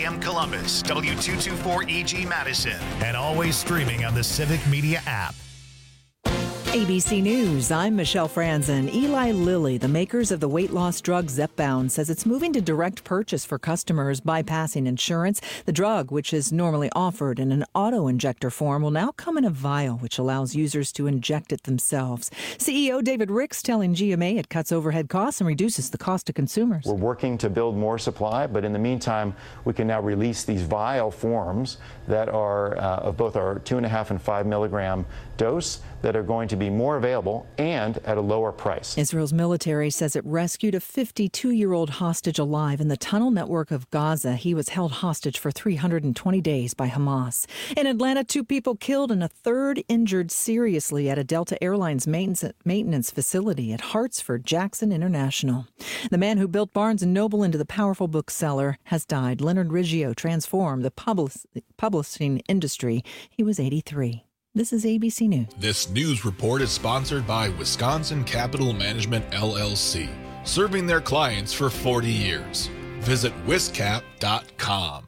AM Columbus, W224EG Madison, and always streaming on the Civic Media app. ABC News, I'm Michelle Franzen. Eli Lilly, the makers of the weight loss drug Zepbound, says it's moving to direct purchase for customers, bypassing insurance. The drug, which is normally offered in an auto-injector form, will now come in a vial, which allows users to inject it themselves. CEO David Ricks telling GMA it cuts overhead costs and reduces the cost to consumers. We're working to build more supply, but in the meantime, we can now release these vial forms that are of both our 2.5 and 5 milligram dose that are going to be more available and at a lower price. Israel's military says it rescued a 52-year-old hostage alive in the tunnel network of Gaza. He was held hostage for 320 days by Hamas. In Atlanta, 2 people killed and a third injured seriously at a Delta Airlines maintenance facility at Hartsfield-Jackson International. The man who built Barnes & Noble into the powerful bookseller has died. Leonard Riggio transformed the publishing industry. He was 83. This is ABC News. This news report is sponsored by Wisconsin Capital Management, LLC, serving their clients for 40 years. Visit wiscap.com.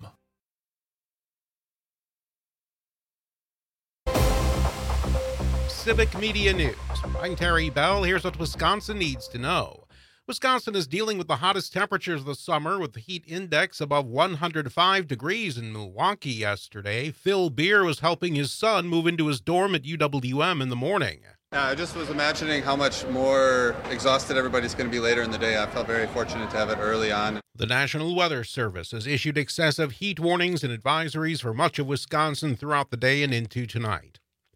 Civic Media News. I'm Terry Bell. Here's what Wisconsin needs to know. Wisconsin is dealing with the hottest temperatures of the summer, with the heat index above 105 degrees in Milwaukee yesterday. Phil Beer was helping his son move into his dorm at UWM in the morning. I just was imagining how much more exhausted everybody's going to be later in the day. I felt very fortunate to have it early on. The National Weather Service has issued excessive heat warnings and advisories for much of Wisconsin throughout the day and into tonight.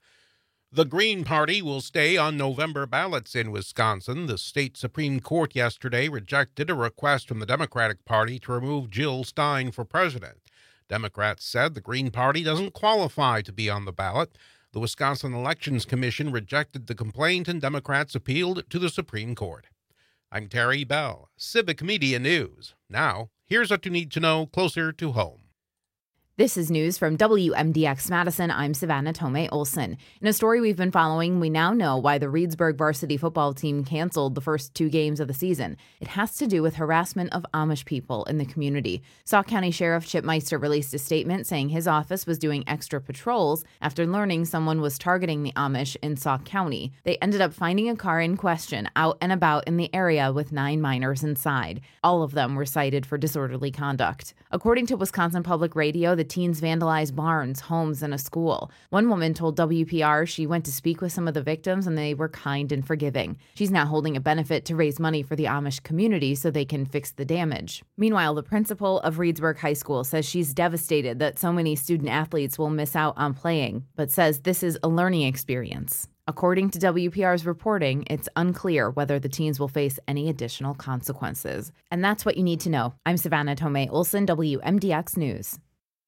The Green Party will stay on November ballots in Wisconsin. The state Supreme Court yesterday rejected a request from the Democratic Party to remove Jill Stein for president. Democrats said the Green Party doesn't qualify to be on the ballot. The Wisconsin Elections Commission rejected the complaint, and Democrats appealed to the Supreme Court. I'm Terry Bell, Civic Media News. Now, here's what you need to know closer to home. This is news from WMDX Madison. I'm Savannah Tomei Olson. In a story we've been following, we now know why the Reedsburg varsity football team canceled the first 2 games of the season. It has to do with harassment of Amish people in the community. Sauk County Sheriff Chip Meister released a statement saying his office was doing extra patrols after learning someone was targeting the Amish in Sauk County. They ended up finding a car in question out and about in the area with 9 minors inside. All of them were cited for disorderly conduct. According to Wisconsin Public Radio, the teens vandalized barns, homes, and a school. One woman told WPR she went to speak with some of the victims and they were kind and forgiving. She's now holding a benefit to raise money for the Amish community so they can fix the damage. Meanwhile, the principal of Reedsburg High School says she's devastated that so many student athletes will miss out on playing, but says this is a learning experience. According to WPR's reporting, it's unclear whether the teens will face any additional consequences. And that's what you need to know. I'm Savannah Tomei Olson, WMDX News.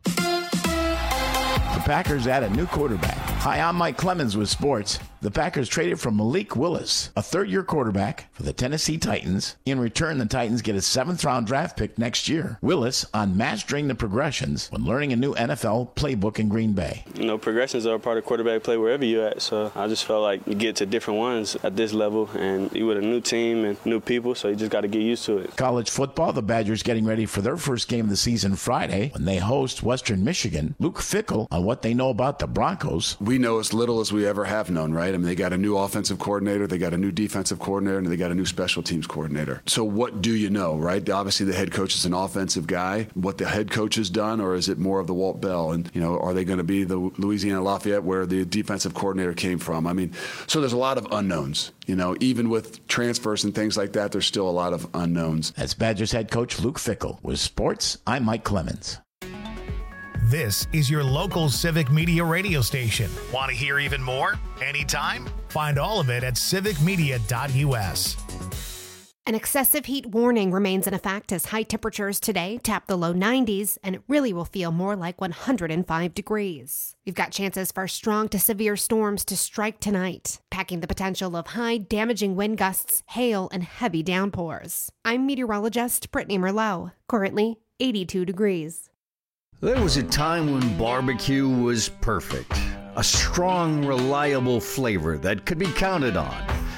The Packers add a new quarterback. Hi, I'm Mike Clemens with sports. The Packers traded for Malik Willis, a third-year quarterback for the Tennessee Titans. In return, the Titans get a 7th-round draft pick next year. Willis on mastering the progressions when learning a new NFL playbook in Green Bay. Progressions are a part of quarterback play wherever you're at, so I just felt like you get to different ones at this level, and you with a new team and new people, so you just got to get used to it. College football, the Badgers getting ready for their first game of the season Friday when they host Western Michigan. Luke Fickell on what they know about the Broncos. We know as little as we ever have known, right? I mean, they got a new offensive coordinator, they got a new defensive coordinator, and they got a new special teams coordinator. So what do you know, right? Obviously, the head coach is an offensive guy. What the head coach has done, or is it more of the Walt Bell? And, are they going to be the Louisiana Lafayette where the defensive coordinator came from? I mean, so there's a lot of unknowns. Even with transfers and things like that, there's still a lot of unknowns. That's Badgers head coach Luke Fickell. With sports, I'm Mike Clemens. This is your local Civic Media radio station. Want to hear even more? Anytime? Find all of it at civicmedia.us. An excessive heat warning remains in effect as high temperatures today tap the low 90s, and it really will feel more like 105 degrees. We've got chances for strong to severe storms to strike tonight, packing the potential of high, damaging wind gusts, hail, and heavy downpours. I'm meteorologist Brittany Merlot, currently 82 degrees. There was a time when barbecue was perfect. A strong, reliable flavor that could be counted on.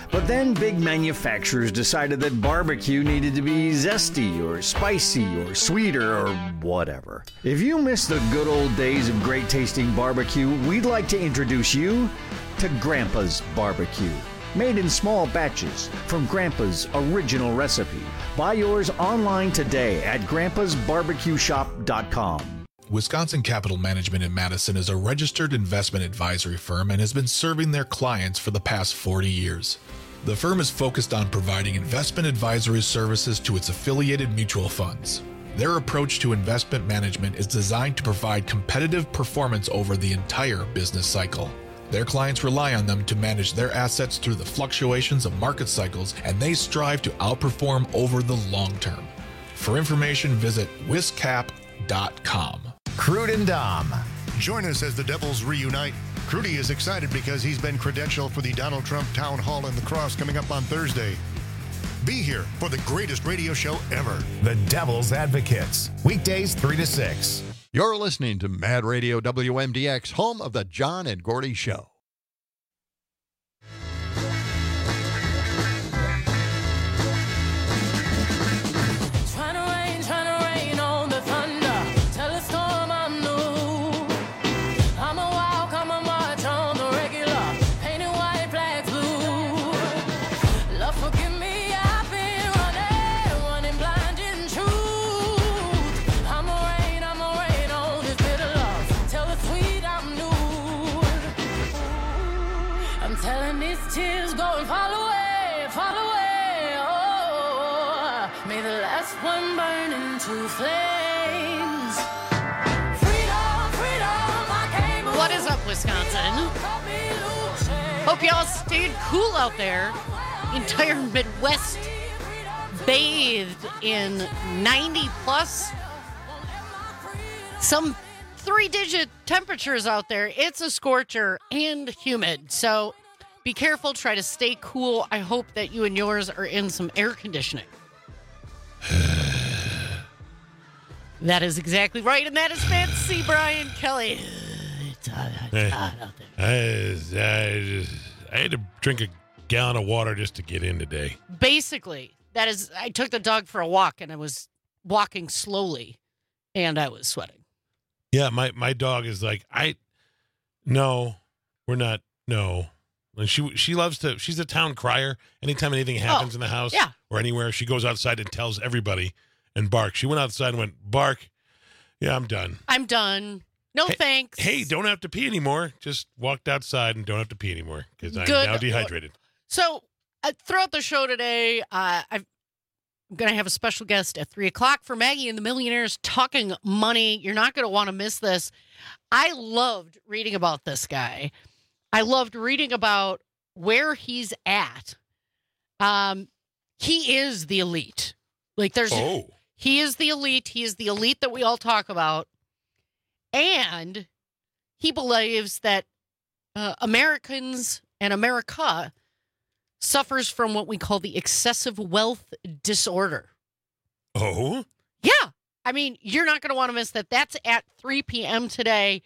But then big manufacturers decided that barbecue needed to be zesty or spicy or sweeter or whatever. If you miss the good old days of great tasting barbecue, we'd like to introduce you to Grandpa's Barbecue. Made in small batches from Grandpa's original recipe. Buy yours online today at grandpasbarbecueshop.com. Wisconsin Capital Management in Madison is a registered investment advisory firm and has been serving their clients for the past 40 years. The firm is focused on providing investment advisory services to its affiliated mutual funds. Their approach to investment management is designed to provide competitive performance over the entire business cycle. Their clients rely on them to manage their assets through the fluctuations of market cycles, and they strive to outperform over the long term. For information, visit wiscap.com. Crude and Dom. Join us as the Devils reunite. Crudy is excited because he's been credentialed for the Donald Trump Town Hall in La Crosse coming up on Thursday. Be here for the greatest radio show ever. The Devil's Advocates. Weekdays 3 to 6. You're listening to Mad Radio WMDX, home of the John and Gordy Show. Flames. Freedom, freedom, I came. What is up, Wisconsin? Hope y'all stayed cool out there. Entire Midwest bathed in 90 plus. Some 3-digit temperatures out there. It's a scorcher and humid. So be careful. Try to stay cool. I hope that you and yours are in some air conditioning. That is exactly right, and that is Fancy Brian Kelly. It's hot out there. I had to drink a gallon of water just to get in today. Basically, that is, I took the dog for a walk, and I was walking slowly, and I was sweating. Yeah, my dog is like, no, we're not, no. And she loves to, she's a town crier. Anytime anything happens in the house or anywhere, she goes outside and tells everybody and barks. She went outside and went, bark. Yeah, I'm done. I'm done. No thanks. Hey, don't have to pee anymore. Just walked outside and don't have to pee anymore because I'm now dehydrated. So throughout the show today, I'm going to have a special guest at 3 o'clock for Maggie and the Millionaires Talking Money. You're not going to want to miss this. I loved reading about this guy. I loved reading about where he's at. He is the elite. Like he is the elite. He is the elite that we all talk about. And he believes that Americans and America suffers from what we call the excessive wealth disorder. Oh? Yeah. I mean, you're not going to want to miss that. That's at 3 p.m. today.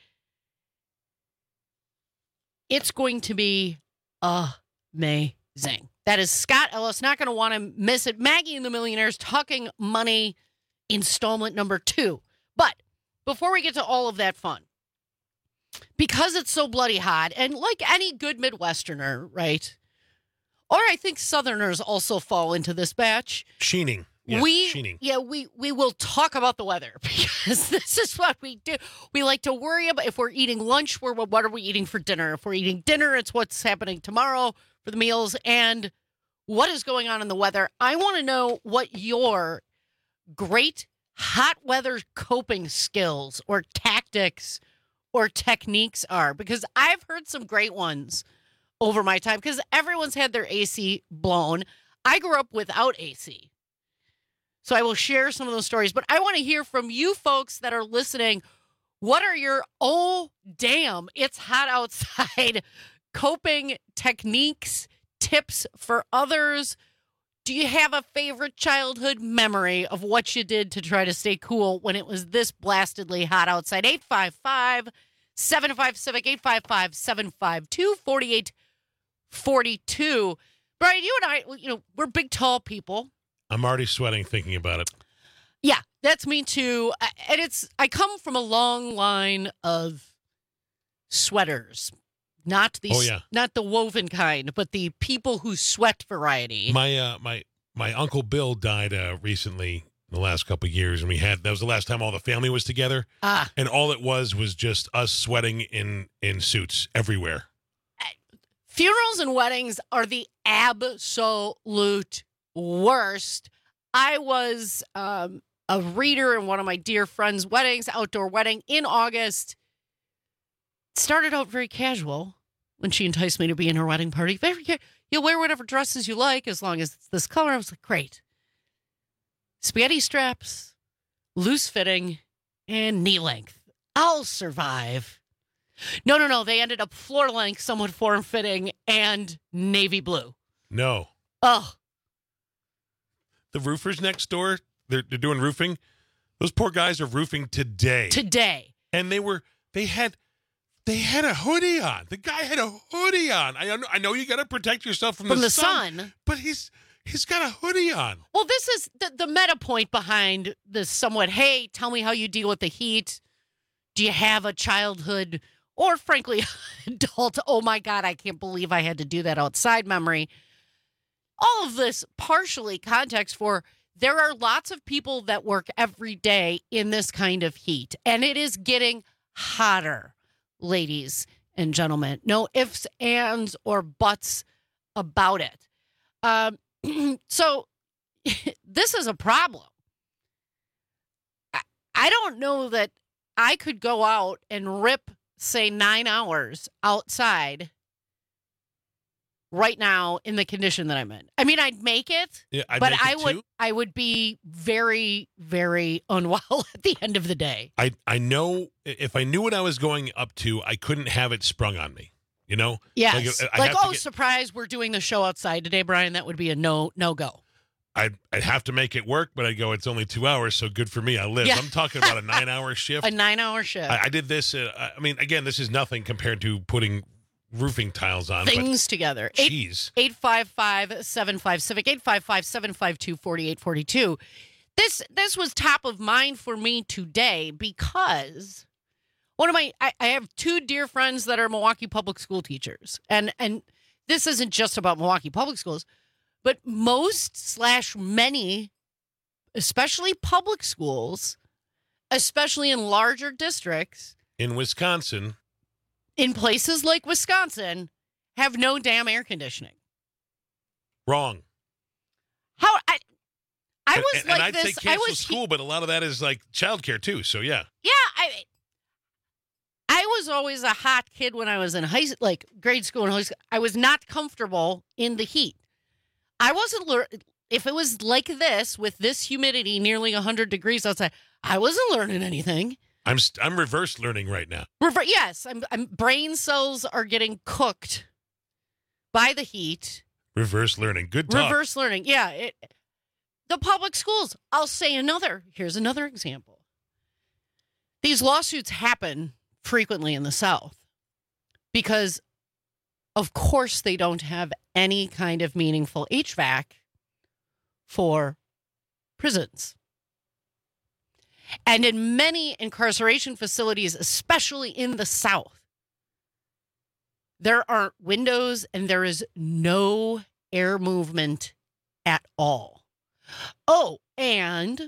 It's going to be amazing. That is Scott Ellis. Not going to want to miss it. Maggie and the Millionaires Talking Money installment number 2. But before we get to all of that fun, because it's so bloody hot, and like any good Midwesterner, right? Or I think Southerners also fall into this batch. Sheening. Yes, sheening. Yeah, we will talk about the weather because this is what we do. We like to worry about if we're eating lunch, what are we eating for dinner? If we're eating dinner, it's what's happening tomorrow for the meals and what is going on in the weather. I want to know what your great hot weather coping skills or tactics or techniques are, because I've heard some great ones over my time because everyone's had their AC blown. I grew up without AC. So I will share some of those stories, but I want to hear from you folks that are listening. What are your, oh, damn, it's hot outside, coping techniques, tips for others? Do you have a favorite childhood memory of what you did to try to stay cool when it was this blastedly hot outside? 855-75-CIVIC, 855-752-4842. Brian, you and I, we're big, tall people. I'm already sweating thinking about it. Yeah, that's me too. And I come from a long line of sweaters. Not the woven kind, but the people who sweat variety. My Uncle Bill died recently, the last couple of years, and that was the last time all the family was together. And all it was just us sweating in suits everywhere. Funerals and weddings are the absolute worst. I was a reader in one of my dear friend's weddings, outdoor wedding in August. Started out very casual when she enticed me to be in her wedding party. You'll wear whatever dresses you like as long as it's this color. I was like, great. Spaghetti straps, loose fitting, and knee length. I'll survive. No. They ended up floor length, somewhat form fitting, and navy blue. No. Oh. The roofers next door, they're doing roofing. Those poor guys are roofing today. And they had a hoodie on. The guy had a hoodie on. I know you got to protect yourself from the sun. But he's got a hoodie on. Well, this is the meta point behind this somewhat, hey, tell me how you deal with the heat. Do you have a childhood or, frankly, adult, oh, my God, I can't believe I had to do that outside memory. All of this partially context for there are lots of people that work every day in this kind of heat, and it is getting hotter. Ladies and gentlemen, no ifs, ands, or buts about it. So this is a problem. I don't know that I could go out and rip, say, 9 hours outside right now in the condition that I'm in. I mean, I'd make it, but I would be very, very unwell at the end of the day. I know if I knew what I was going up to, I couldn't have it sprung on me. Yes. Surprise, we're doing the show outside today, Brian. That would be a no-go. I'd have to make it work, but I go, it's only 2 hours, so good for me. I live. Yeah. I'm talking about a 9-hour shift. A 9-hour shift. I did this. Again, this is nothing compared to putting roofing tiles on. Things together. Jeez. 855-75-CIVIC, 855-752-4842. This was top of mind for me today because I have two dear friends that are Milwaukee public school teachers. And this isn't just about Milwaukee public schools, but many, especially public schools, especially in larger districts. In Wisconsin. In places like Wisconsin, have no damn air conditioning. Wrong. How I was and like I'd this. say cancel school, but a lot of that is like childcare too. So yeah. Yeah, I was always a hot kid when I was in grade school and high school. I was not comfortable in the heat. I wasn't if it was like this with this humidity, nearly 100 degrees outside. I wasn't learning anything. I'm reverse learning right now. Yes, I'm brain cells are getting cooked by the heat. Reverse learning. Good talk. Reverse learning. Yeah. The public schools. I'll say here's another example. These lawsuits happen frequently in the South because, of course, they don't have any kind of meaningful HVAC for prisons. And in many incarceration facilities, especially in the South, there aren't windows and there is no air movement at all. Oh, and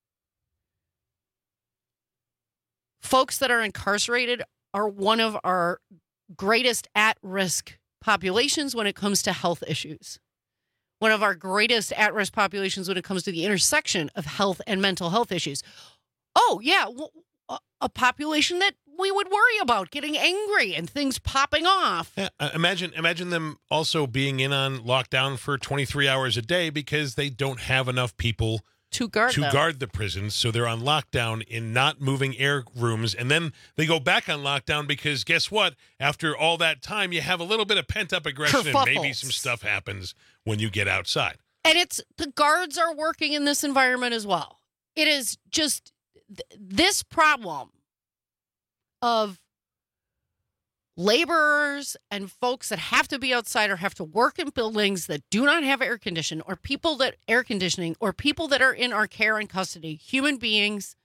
folks that are incarcerated are one of our greatest at-risk populations when it comes to health issues. One of our greatest at-risk populations when it comes to the intersection of health and mental health issues. Oh, yeah, a population that we would worry about getting angry and things popping off. Yeah, imagine them also being in on lockdown for 23 hours a day because they don't have enough people to guard the prisons. So they're on lockdown in not moving air rooms. And then they go back on lockdown because guess what? After all that time, you have a little bit of pent-up aggression and maybe some stuff happens when you get outside. And the guards are working in this environment as well. It is just this problem of laborers and folks that have to be outside or have to work in buildings that do not have air conditioning, or people that are in our care and custody, human beings.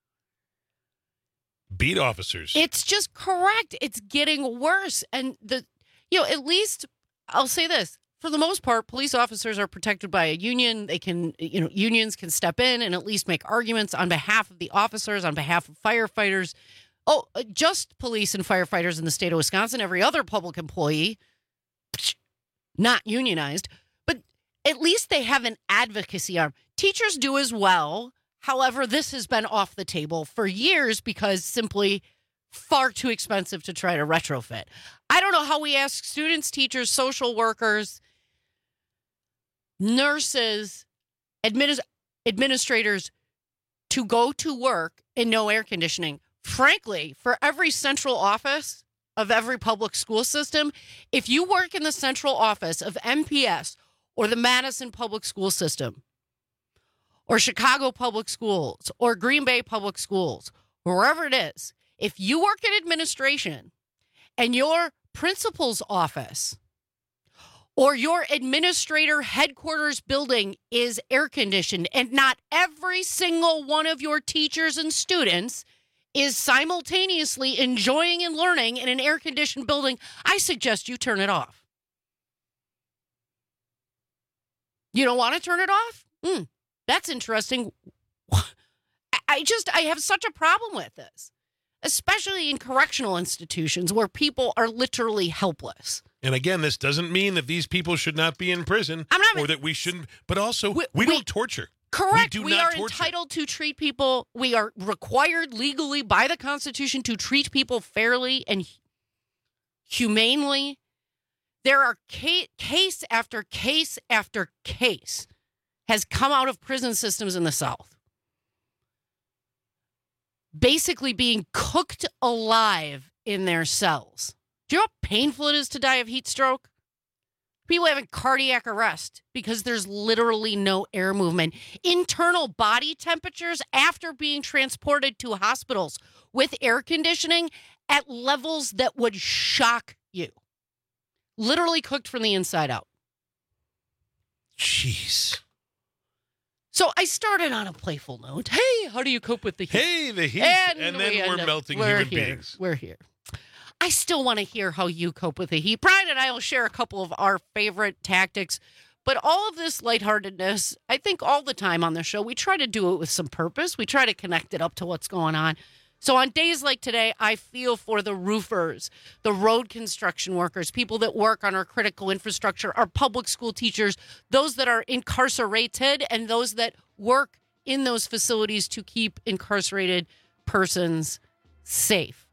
Beat officers. It's just correct. It's getting worse. And at least I'll say this, for the most part, police officers are protected by a union. They can, unions can step in and at least make arguments on behalf of the officers, on behalf of firefighters. Oh, just police and firefighters in the state of Wisconsin. Every other public employee, not unionized, but at least they have an advocacy arm. Teachers do as well. However, this has been off the table for years because simply far too expensive to try to retrofit. I don't know how we ask students, teachers, social workers, nurses, administrators to go to work in no air conditioning. Frankly, for every central office of every public school system, if you work in the central office of MPS or the Madison Public School System or Chicago Public Schools or Green Bay Public Schools, wherever it is, if you work in administration and your principal's office or your administrator headquarters building is air conditioned and not every single one of your teachers and students is simultaneously enjoying and learning in an air-conditioned building, I suggest you turn it off. You don't want to turn it off? That's interesting. I have such a problem with this, especially in correctional institutions where people are literally helpless. And again, this doesn't mean that these people should not be in prison or that we shouldn't, but also we don't torture. Correct. We are entitled to treat people. We are required legally by the Constitution to treat people fairly and humanely. There are case after case after case has come out of prison systems in the South, basically being cooked alive in their cells. Do you know how painful it is to die of heat stroke? People having cardiac arrest because there's literally no air movement. Internal body temperatures after being transported to hospitals with air conditioning at levels that would shock you. Literally cooked from the inside out. Jeez. So I started on a playful note. Hey, how do you cope with the heat? Hey, the heat. And then we're melting human beings. We're here. I still want to hear how you cope with the heat. Brian and I will share a couple of our favorite tactics, but all of this lightheartedness, I think all the time on the show, we try to do it with some purpose. We try to connect it up to what's going on. So on days like today, I feel for the roofers, the road construction workers, people that work on our critical infrastructure, our public school teachers, those that are incarcerated, and those that work in those facilities to keep incarcerated persons safe.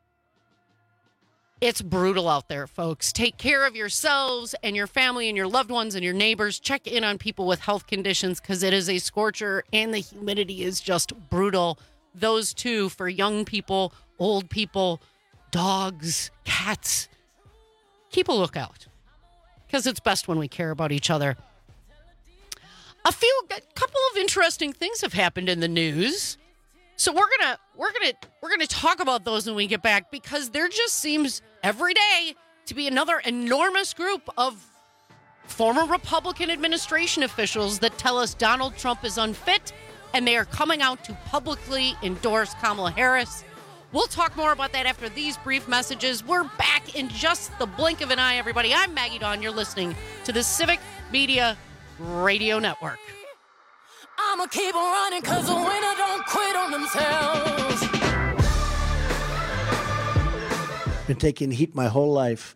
It's brutal out there, folks. Take care of yourselves and your family and your loved ones and your neighbors. Check in on people with health conditions because it is a scorcher and the humidity is just brutal. Those two for young people, old people, dogs, cats. Keep a lookout because it's best when we care about each other. A couple of interesting things have happened in the news. So we're gonna talk about those when we get back because there just seems every day to be another enormous group of former Republican administration officials that tell us Donald Trump is unfit, and they are coming out to publicly endorse Kamala Harris. We'll talk more about that after these brief messages. We're back in just the blink of an eye, everybody. I'm Maggie Dawn. You're listening to the Civic Media Radio Network. I'ma keep on running cause the winner don't quit on themselves. Been taking heat my whole life.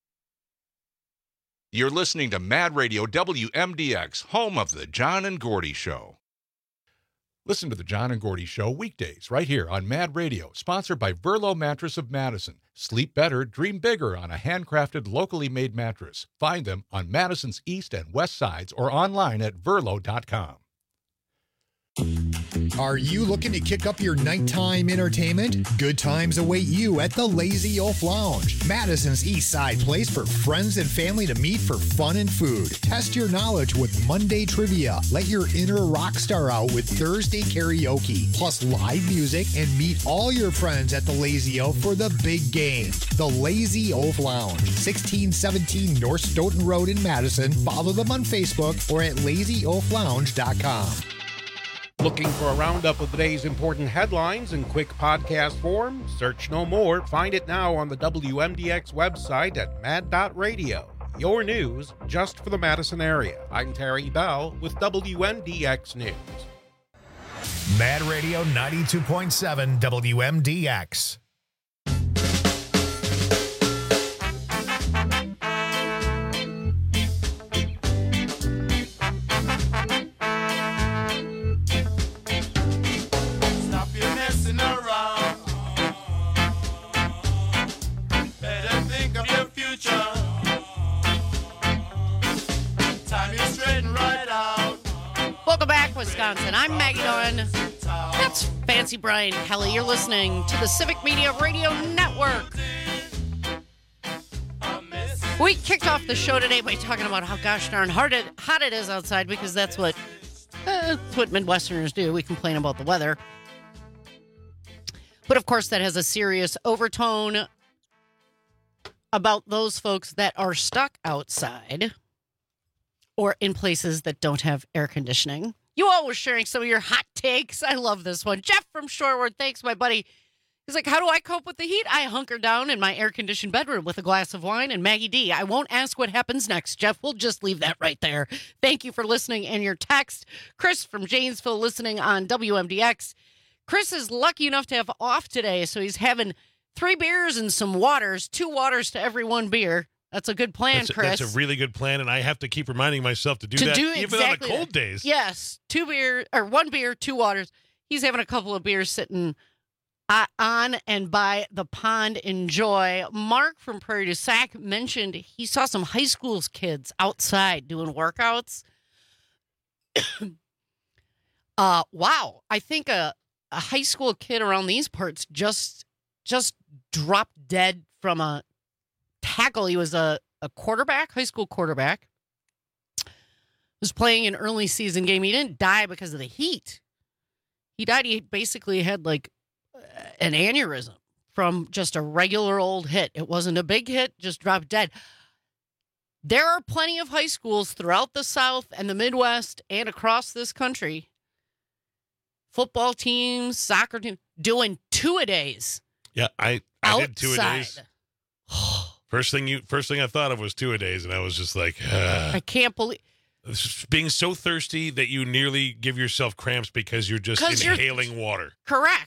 You're listening to Mad Radio WMDX, home of the John and Gordy Show. Listen to the John and Gordy Show weekdays right here on Mad Radio, sponsored by Verlo Mattress of Madison. Sleep better, dream bigger on a handcrafted, locally made mattress. Find them on Madison's east and west sides or online at verlo.com. Are you looking to kick up your nighttime entertainment? Good times await you at the Lazy Oaf Lounge, Madison's East Side place for friends and family to meet for fun and food. Test your knowledge with Monday trivia. Let your inner rock star out with Thursday karaoke, plus live music, and meet all your friends at the Lazy Oaf for the big game. The Lazy Oaf Lounge, 1617 North Stoughton Road in Madison. Follow them on Facebook or at lazyoaflounge.com. Looking for a roundup of the day's important headlines in quick podcast form? Search no more. Find it now on the WMDX website at mad.radio. Your news just for the Madison area. I'm Terry Bell with WMDX News. Mad Radio 92.7 WMDX. Welcome back, Wisconsin. I'm Maggie Dawn. That's Fancy Brian Kelly. You're listening to the Civic Media Radio Network. We kicked off the show today by talking about how gosh darn hot it is outside, because that's what Midwesterners do. We complain about the weather. But of course, that has a serious overtone about those folks that are stuck outside or in places that don't have air conditioning. You all were sharing some of your hot takes. I love this one. Jeff from Shorewood, thanks, my buddy. He's like, how do I cope with the heat? I hunker down in my air-conditioned bedroom with a glass of wine and Maggie D. I won't ask what happens next, Jeff. We'll just leave that right there. Thank you for listening and your text. Chris from Janesville listening on WMDX. Chris is lucky enough to have off today, so he's having 3 beers and some waters, 2 waters to every 1 beer. That's a good plan, Chris. That's a really good plan, and I have to keep reminding myself to do that even on the cold days. Yes, 1 beer, 2 waters. He's having a couple of beers sitting on and by the pond. Enjoy. Mark from Prairie du Sac mentioned he saw some high school kids outside doing workouts. Wow. I think a high school kid around these parts just dropped dead from a tackle. He was a quarterback, high school quarterback. Was playing an early season game. He didn't die because of the heat. He died. He basically had like an aneurysm from just a regular old hit. It wasn't a big hit, just dropped dead. There are plenty of high schools throughout the South and the Midwest and across this country. Football teams, soccer teams, doing 2-a-days. Yeah, I did 2-a-days. First thing I thought of was 2-a-days, and I was just like, I can't believe being so thirsty that you nearly give yourself cramps because you're just inhaling water. Correct.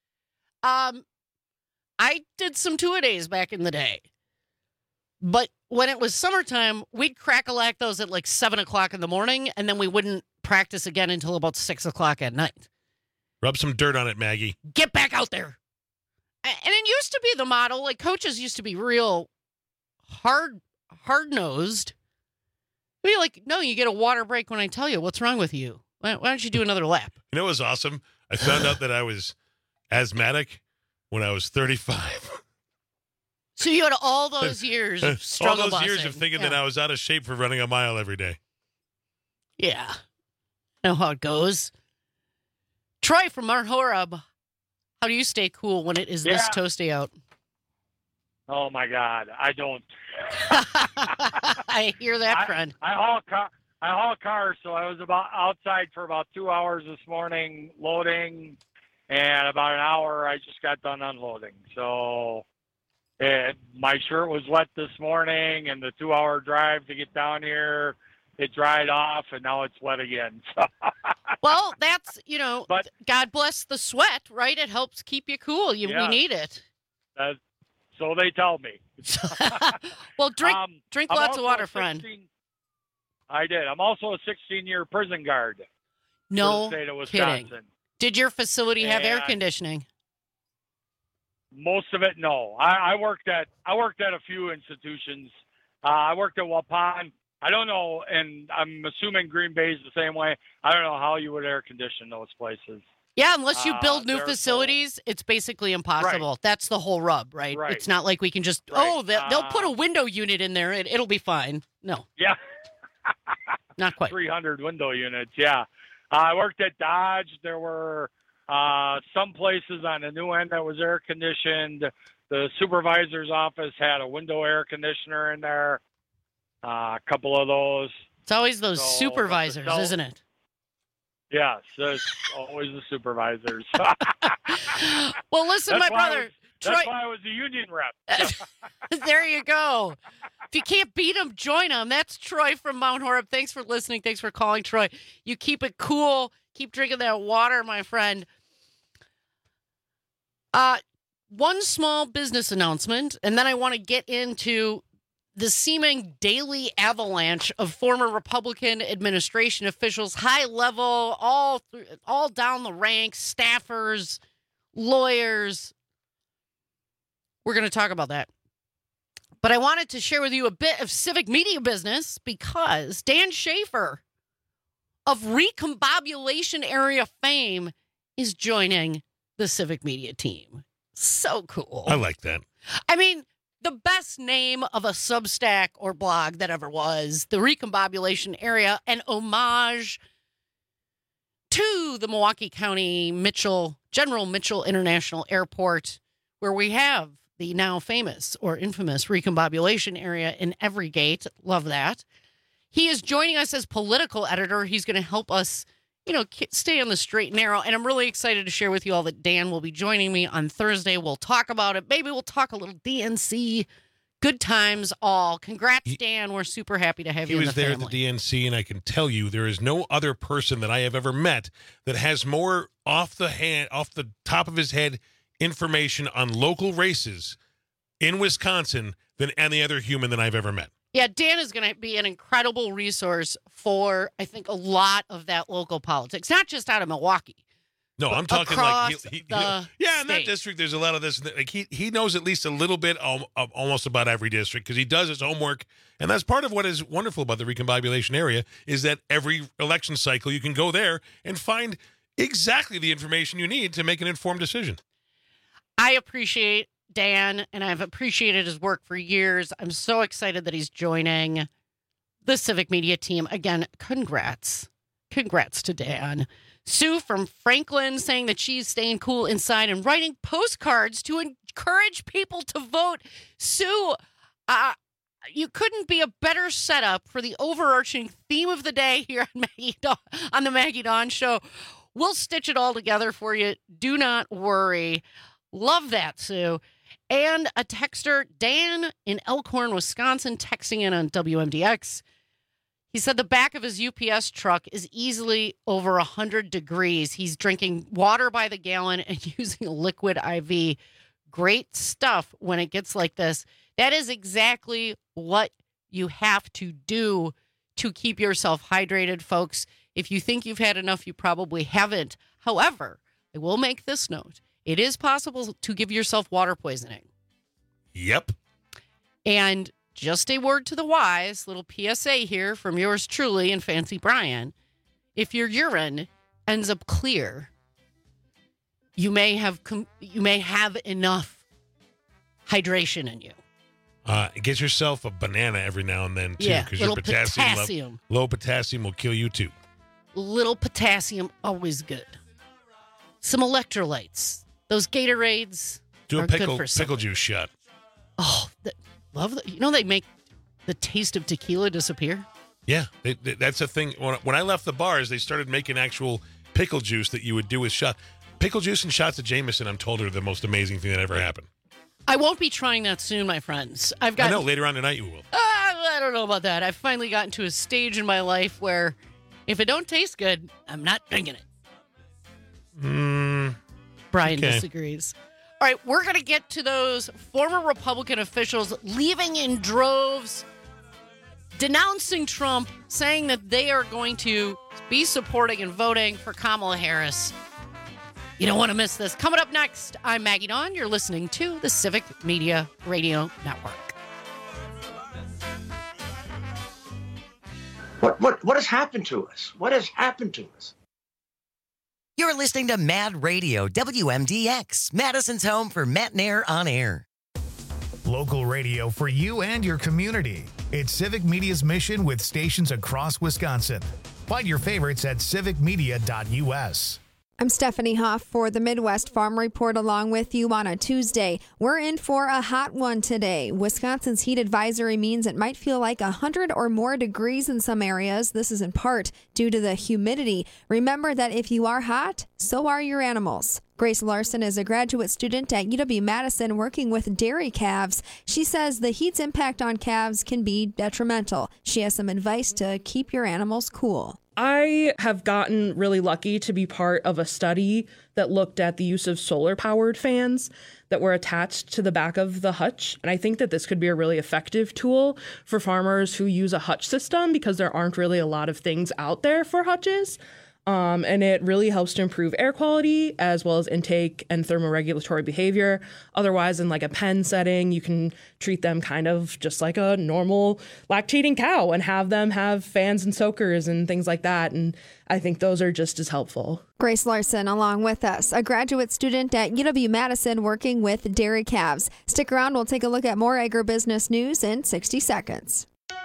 I did some 2-a-days back in the day, but when it was summertime, we'd crack-a-lack those at like 7 o'clock in the morning, and then we wouldn't practice again until about 6 o'clock at night. Rub some dirt on it, Maggie. Get back out there. And it used to be the model, like coaches used to be real hard-nosed. Be like, no, you get a water break when I tell you. What's wrong with you? Why don't you do another lap? You know what was awesome? I found out that I was asthmatic when I was 35. So you had all those years of struggle all those years busing. of thinking that I was out of shape for running a mile every day. Yeah. I know how it goes. Troy from Mount Horeb, how do you stay cool when it is this toasty out? Oh, my God. I don't. I hear that, friend. I haul cars, so I was outside for about 2 hours this morning loading, and about an hour I just got done unloading. So my shirt was wet this morning, and the 2-hour drive to get down here, it dried off, and now it's wet again. Well, that's, but God bless the sweat, right? It helps keep you cool. We need it. So they tell me. Well, drink lots of water, friend. I did. I'm also a 16-year prison guard. No for the state of Wisconsin. Kidding. Did your facility have air conditioning? Most of it, no. I worked at a few institutions. I worked at Waupun. I don't know, and I'm assuming Green Bay is the same way. I don't know how you would air condition those places. Yeah, unless you build new facilities, it's basically impossible. Right. That's the whole rub, right? Right. It's not like we can just, they'll put a window unit in there. It'll be fine. No. Yeah. Not quite. 300 window units, yeah. I worked at Dodge. There were some places on the new end that was air conditioned. The supervisor's office had a window air conditioner in there. A couple of those. It's always those supervisors, isn't it? Yes, it's always the supervisors. Well, listen, my brother. That's why I was a union rep. There you go. If you can't beat them, join them. That's Troy from Mount Horeb. Thanks for listening. Thanks for calling, Troy. You keep it cool. Keep drinking that water, my friend. One small business announcement, and then I want to get into the seeming daily avalanche of former Republican administration officials, high level, all down the ranks, staffers, lawyers. We're going to talk about that. But I wanted to share with you a bit of civic media business because Dan Schaefer of Recombobulation Area fame is joining the civic media team. So cool. I like that. I mean, the best name of a Substack or blog that ever was, the Recombobulation Area, an homage to the Milwaukee County General Mitchell International Airport, where we have the now famous or infamous Recombobulation Area in every gate. Love that. He is joining us as political editor. He's going to help us, stay on the straight and narrow. And I'm really excited to share with you all that Dan will be joining me on Thursday. We'll talk about it. Maybe we'll talk a little DNC. Good times all. Congrats, Dan. We're super happy to have you in the family. He was there at the DNC, and I can tell you there is no other person that I have ever met that has more off the top of his head information on local races in Wisconsin than any other human that I've ever met. Yeah, Dan is going to be an incredible resource for, I think, a lot of that local politics, not just out of Milwaukee. No, I'm talking like in that state. district. There's a lot of this. Like he knows at least a little bit of almost about every district because he does his homework, and that's part of what is wonderful about the Recombobulation Area is that every election cycle you can go there and find exactly the information you need to make an informed decision. I appreciate Dan, and I've appreciated his work for years. I'm so excited that he's joining the civic media team. Again, congrats. Congrats to Dan. Sue from Franklin saying that she's staying cool inside and writing postcards to encourage people to vote. Sue, you couldn't be a better setup for the overarching theme of the day here on the Maggie Dawn Show. We'll stitch it all together for you. Do not worry. Love that, Sue. And a texter, Dan in Elkhorn, Wisconsin, texting in on WMDX. He said the back of his UPS truck is easily over 100 degrees. He's drinking water by the gallon and using a liquid IV. Great stuff when it gets like this. That is exactly what you have to do to keep yourself hydrated, folks. If you think you've had enough, you probably haven't. However, I will make this note. It is possible to give yourself water poisoning. Yep. And just a word to the wise, little PSA here from yours truly and Fancy Brian. If your urine ends up clear, you may have enough hydration in you. Get yourself a banana every now and then, too, because your potassium. Low potassium will kill you, too. Little potassium, always good. Some electrolytes. Those Gatorades Do are a pickle good for juice shot. Oh, love that. You know they make the taste of tequila disappear? Yeah, that's a thing. When I left the bars, they started making actual pickle juice that you would do with shot. Pickle juice and shots of Jameson, I'm told, are the most amazing thing that ever happened. I won't be trying that soon, my friends. I know, later on tonight you will. I don't know about that. I've finally gotten to a stage in my life where if it don't taste good, I'm not drinking it. Brian disagrees. All right, we're going to get to those former Republican officials leaving in droves, denouncing Trump, saying that they are going to be supporting and voting for Kamala Harris. You don't want to miss this. Coming up next, I'm Maggie Dawn. You're listening to the Civic Media Radio Network. What has happened to us? What has happened to us? You're listening to Mad Radio, WMDX, Madison's home for Matt Nair on air. Local radio for you and your community. It's Civic Media's mission with stations across Wisconsin. Find your favorites at civicmedia.us. I'm Stephanie Hoff for the Midwest Farm Report along with you on a Tuesday. We're in for a hot one today. Wisconsin's heat advisory means it might feel like 100 or more degrees in some areas. This is in part due to the humidity. Remember that if you are hot, so are your animals. Grace Larson is a graduate student at UW-Madison working with dairy calves. She says the heat's impact on calves can be detrimental. She has some advice to keep your animals cool. I have gotten really lucky to be part of a study that looked at the use of solar-powered fans that were attached to the back of the hutch. And I think that this could be a really effective tool for farmers who use a hutch system because there aren't really a lot of things out there for hutches. And it really helps to improve air quality as well as intake and thermoregulatory behavior. Otherwise, in like a pen setting, you can treat them kind of just like a normal lactating cow and have them have fans and soakers and things like that. And I think those are just as helpful. Grace Larson along with us, a graduate student at UW-Madison working with dairy calves. Stick around, we'll take a look at more agribusiness news in 60 seconds.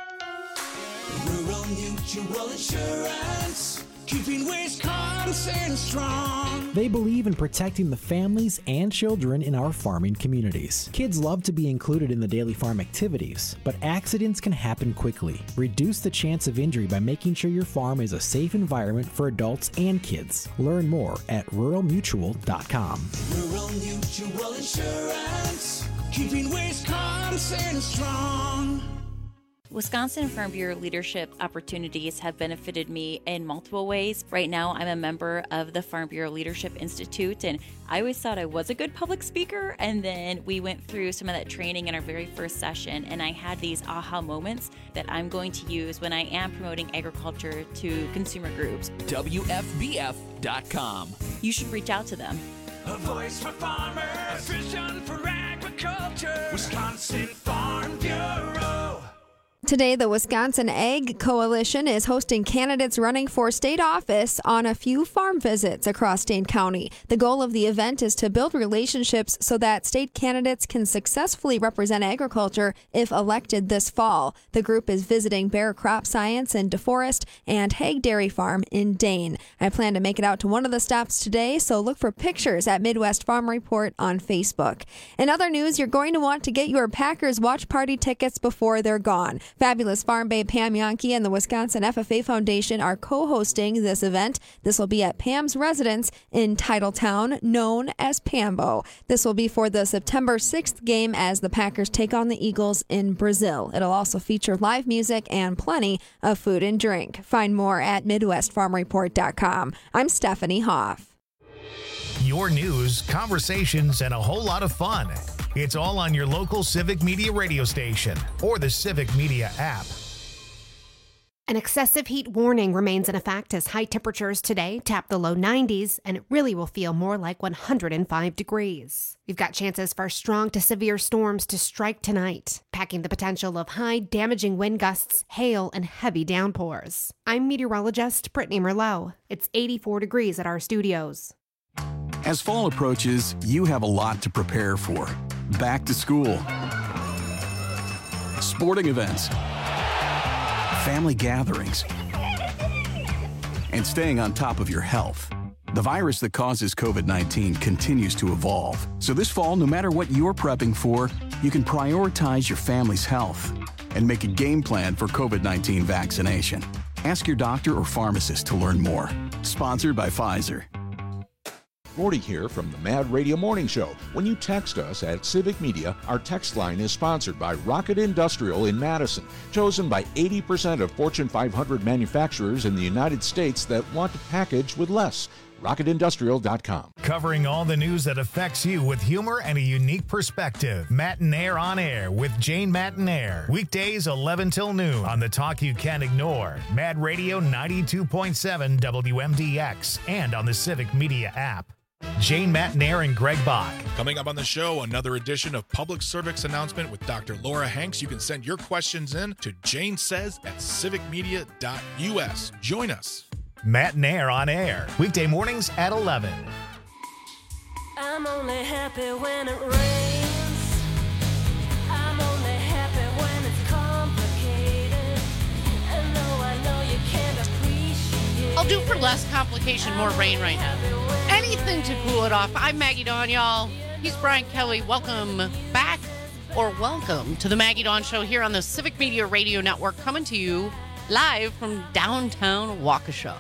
Rural Mutual Insurance, keeping Wisconsin strong. They believe in protecting the families and children in our farming communities. Kids love to be included in the daily farm activities, but accidents can happen quickly. Reduce the chance of injury by making sure your farm is a safe environment for adults and kids. Learn more at ruralmutual.com. Rural Mutual Insurance, keeping Wisconsin strong. Wisconsin Farm Bureau leadership opportunities have benefited me in multiple ways. Right now, I'm a member of the Farm Bureau Leadership Institute, and I always thought I was a good public speaker. And then we went through some of that training in our very first session, and I had these aha moments that I'm going to use when I am promoting agriculture to consumer groups. WFBF.com. You should reach out to them. A voice for farmers, a vision for agriculture. Wisconsin Farm Bureau. Today, the Wisconsin Ag Coalition is hosting candidates running for state office on a few farm visits across Dane County. The goal of the event is to build relationships so that state candidates can successfully represent agriculture if elected this fall. The group is visiting Bayer Crop Science in DeForest and Hague Dairy Farm in Dane. I plan to make it out to one of the stops today, so look for pictures at Midwest Farm Report on Facebook. In other news, you're going to want to get your Packers watch party tickets before they're gone. Fabulous Farm Babe Pam Yonke and the Wisconsin FFA Foundation are co-hosting this event. This will be at Pam's residence in Titletown, known as Pambo. This will be for the September 6th game as the Packers take on the Eagles in Brazil. It'll also feature live music and plenty of food and drink. Find more at MidwestFarmReport.com. I'm Stephanie Hoff. Your news, conversations, and a whole lot of fun. It's all on your local Civic Media radio station or the Civic Media app. An excessive heat warning remains in effect as high temperatures today tap the low 90s, and it really will feel more like 105 degrees. We've got chances for strong to severe storms to strike tonight, packing the potential of high, damaging wind gusts, hail, and heavy downpours. I'm meteorologist Brittany Merlot. It's 84 degrees at our studios. As fall approaches, you have a lot to prepare for. Back to school, sporting events, family gatherings, and staying on top of your health. The virus that causes COVID-19 continues to evolve. So this fall, no matter what you're prepping for, you can prioritize your family's health and make a game plan for COVID-19 vaccination. Ask your doctor or pharmacist to learn more. Sponsored by Pfizer. Gordy here from the Mad Radio Morning Show. When you text us at Civic Media, our text line is sponsored by Rocket Industrial in Madison, chosen by 80% of Fortune 500 manufacturers in the United States that want to package with less. RocketIndustrial.com. Covering all the news that affects you with humor and a unique perspective. Matt Nair on Air with Jane Matt Nair. Weekdays 11 till noon on the talk you can't ignore. Mad Radio 92.7 WMDX and on the Civic Media app. Jane Matt Nair and Greg Bach. Coming up on the show, another edition of Public Service Announcement with Dr. Laura Hanks. You can send your questions in to janesays@civicmedia.us. Join us. Matt and Air on Air. Weekday mornings at 11. I'm only happy when it rains. I'm only happy when it's complicated. And though I know you can't appreciate. I'll do for less complication, more rain right now. Anything to cool it off. I'm Maggie Dawn, y'all. He's Brian Kelly. Welcome back, or welcome to the Maggie Dawn Show here on the Civic Media Radio Network, coming to you live from downtown Waukesha.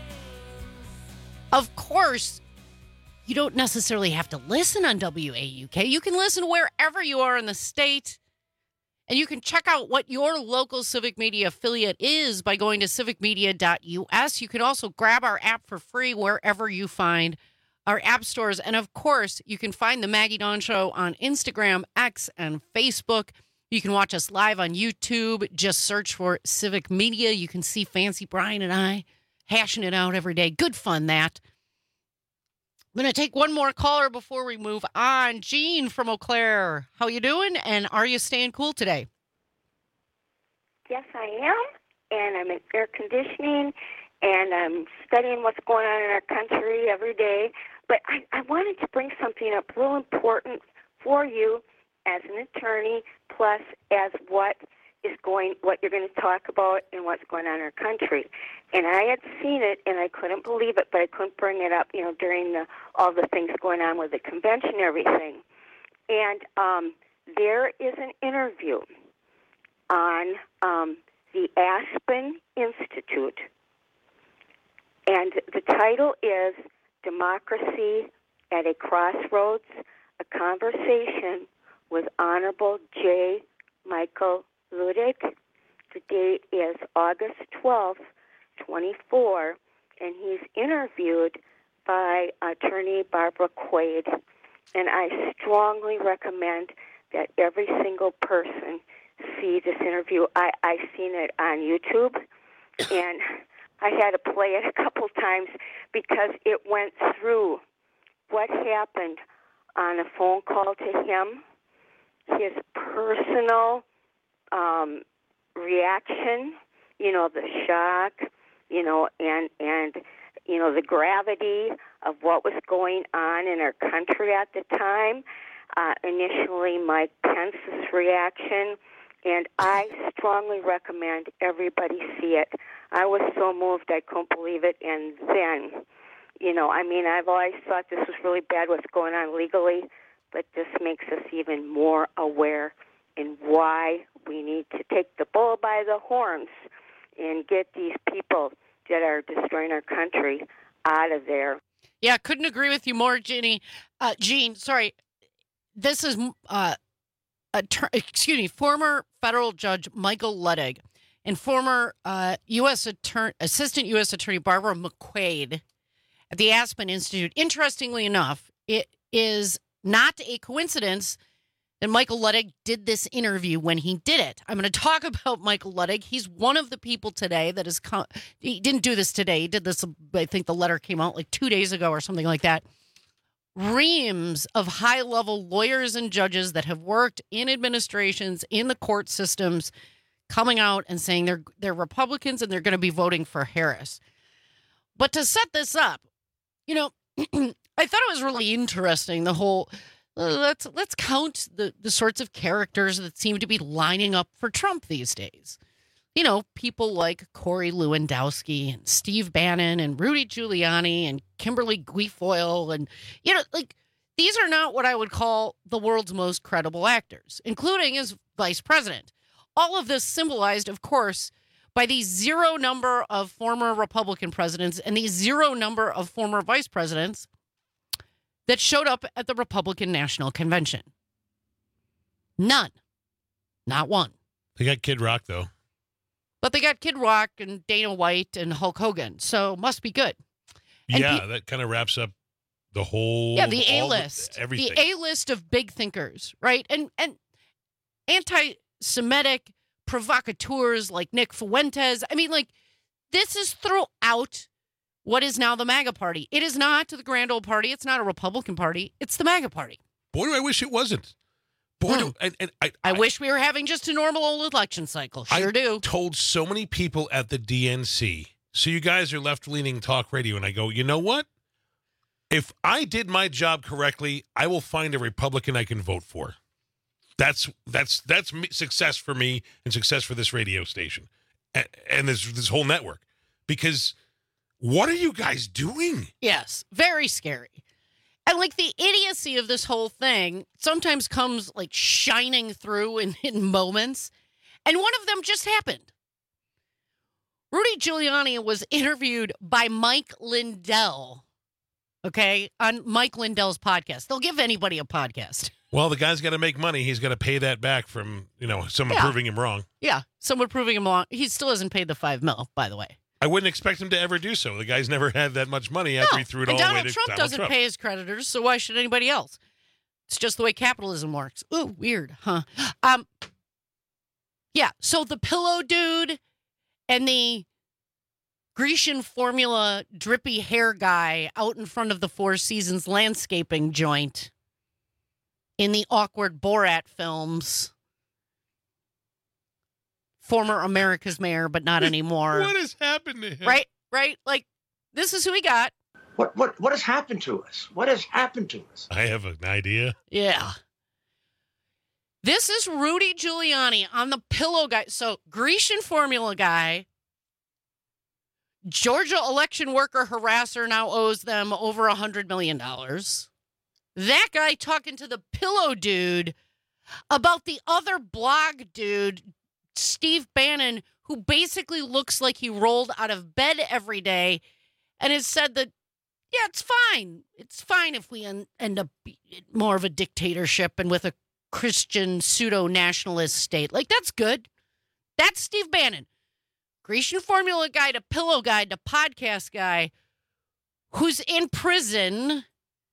Of course, you don't necessarily have to listen on WAUK. You can listen wherever you are in the state, and you can check out what your local Civic Media affiliate is by going to civicmedia.us. You can also grab our app for free wherever you find our app stores. And of course, you can find the Maggie Dawn Show on Instagram, X, and Facebook. You can watch us live on YouTube. Just search for Civic Media. You can see Fancy Brian and I hashing it out every day. Good fun, that. I'm going to take one more caller before we move on. Jean from Eau Claire, how you doing? And are you staying cool today? Yes, I am. And I'm in air conditioning, and I'm studying what's going on in our country every day. But I wanted to bring something up real important for you as an attorney, plus as what you're going to talk about and what's going on in our country. And I had seen it, and I couldn't believe it, but I couldn't bring it up, during all the things going on with the convention and everything. And there is an interview on the Aspen Institute, and the title is Democracy at a Crossroads, a Conversation with Honorable J. Michael Luttig. The date is August 12th, 24, and he's interviewed by attorney Barbara Quaid. And I strongly recommend that every single person see this interview. I seen it on YouTube, and I had to play it a couple times because it went through what happened on a phone call to him, his personal reaction, the shock, and the gravity of what was going on in our country at the time. Initially, Mike Pence's reaction, and I strongly recommend everybody see it. I was so moved I couldn't believe it, and then, I've always thought this was really bad what's going on legally, but this makes us even more aware in why we need to take the bull by the horns and get these people that are destroying our country out of there. Yeah, couldn't agree with you more, Jean. Sorry. This is former federal judge Michael Luttig and former Assistant U.S. Attorney Barbara McQuaid at the Aspen Institute. Interestingly enough, it is not a coincidence that Michael Luttig did this interview when he did it. I'm going to talk about Michael Luttig. He's one of the people today that is he didn't do this today. He did this, I think the letter came out like 2 days ago or something like that. Reams of high-level lawyers and judges that have worked in administrations, in the court systems, coming out and saying they're Republicans and they're going to be voting for Harris. But to set this up, I thought it was really interesting, the whole... Let's count the sorts of characters that seem to be lining up for Trump these days. People like Corey Lewandowski and Steve Bannon and Rudy Giuliani and Kimberly Guilfoyle. And, these are not what I would call the world's most credible actors, including as vice president. All of this symbolized, of course, by the zero number of former Republican presidents and the zero number of former vice presidents that showed up at the Republican National Convention. None. Not one. They got Kid Rock, though. But they got Kid Rock and Dana White and Hulk Hogan, so must be good. And that kind of wraps up the whole... Yeah, the A-list. Everything. The A-list of big thinkers, right? And anti-Semitic provocateurs like Nick Fuentes. This is throughout what is now the MAGA party. It is not the grand old party. It's not a Republican party. It's the MAGA party. Boy, do I wish it wasn't. I wish we were having just a normal old election cycle. Sure do. I told so many people at the DNC So you guys are left-leaning talk radio, and I go, you know what? If I did my job correctly, I will find a Republican I can vote for. That's success for me and success for this radio station and this whole network. Because what are you guys doing? Yes, very scary. And like the idiocy of this whole thing sometimes comes like shining through in moments. And one of them just happened. Rudy Giuliani was interviewed by Mike Lindell, okay, on Mike Lindell's podcast. They'll give anybody a podcast. Well, the guy's got to make money. He's got to pay that back from, someone proving him wrong. Yeah, someone proving him wrong. He still hasn't paid the $5 million, by the way. I wouldn't expect him to ever do so. The guy's never had that much money after he threw it all away to Donald Trump doesn't pay his creditors, so why should anybody else? It's just the way capitalism works. Ooh, weird, huh? Yeah, so the pillow dude and the Grecian formula drippy hair guy out in front of the Four Seasons landscaping joint in the awkward Borat films. Former America's mayor, but not anymore. What has happened to him? Right? Like, this is who we got. What has happened to us? What has happened to us? I have an idea. Yeah. This is Rudy Giuliani on the pillow guy. So, Grecian formula guy, Georgia election worker harasser now owes them over $100 million. That guy talking to the pillow dude about the other blog dude, Steve Bannon, who basically looks like he rolled out of bed every day and has said that, yeah, it's fine. It's fine if we end up more of a dictatorship and with a Christian pseudo-nationalist state. Like, that's good. That's Steve Bannon. Grecian formula guy to pillow guy to podcast guy who's in prison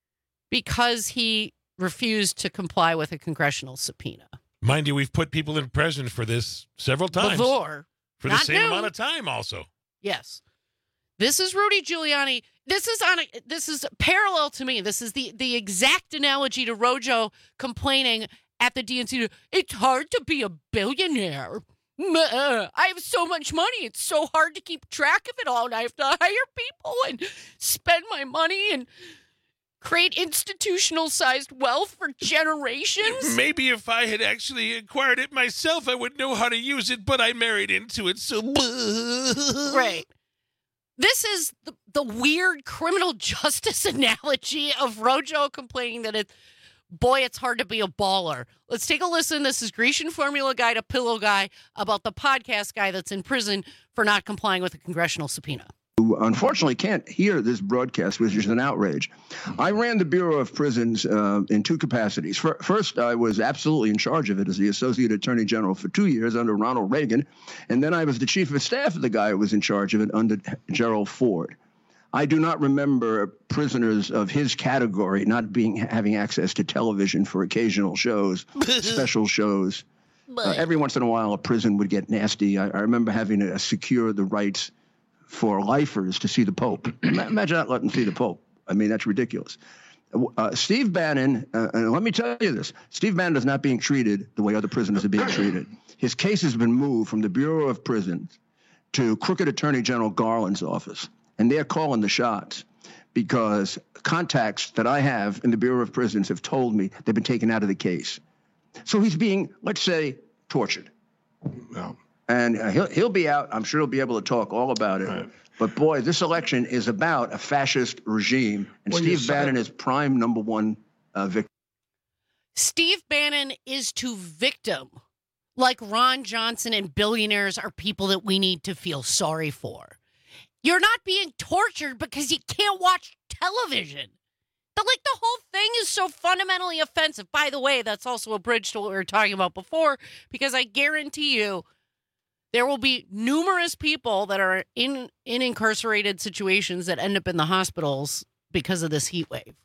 because he refused to comply with a congressional subpoena. Mind you, we've put people in prison for this several times. Before. For the same amount of time also. Yes. This is Rudy Giuliani. This is parallel to me. This is the exact analogy to Rojo complaining at the DNC. It's hard to be a billionaire. I have so much money. It's so hard to keep track of it all. And I have to hire people and spend my money and create institutional-sized wealth for generations. Maybe if I had actually acquired it myself, I would know how to use it, but I married into it, so... Right. This is the weird criminal justice analogy of Rojo complaining that it's hard to be a baller. Let's take a listen. This is Grecian formula guy to pillow guy about the podcast guy that's in prison for not complying with a congressional subpoena. Who unfortunately can't hear this broadcast, which is an outrage. I ran the Bureau of Prisons in two capacities. First, I was absolutely in charge of it as the Associate Attorney General for 2 years under Ronald Reagan, and then I was the Chief of Staff of the guy who was in charge of it under Gerald Ford. I do not remember prisoners of his category not having access to television for occasional shows, special shows. Every once in a while, a prison would get nasty. I remember having to secure the rights for lifers to see the Pope. Imagine not letting them see the Pope. I mean, that's ridiculous. Steve Bannon, and let me tell you this, Steve Bannon is not being treated the way other prisoners are being treated. His case has been moved from the Bureau of Prisons to Crooked Attorney General Garland's office, and they're calling the shots because contacts that I have in the Bureau of Prisons have told me they've been taken out of the case. So he's being, let's say, tortured. No. And he'll be out. I'm sure he'll be able to talk all about it. Right. But, boy, this election is about a fascist regime, and Steve Bannon is prime number one victim. Steve Bannon is to victim like Ron Johnson and billionaires are people that we need to feel sorry for. You're not being tortured because you can't watch television. The whole thing is so fundamentally offensive. By the way, that's also a bridge to what we were talking about before, because I guarantee you there will be numerous people that are in incarcerated situations that end up in the hospitals because of this heat wave.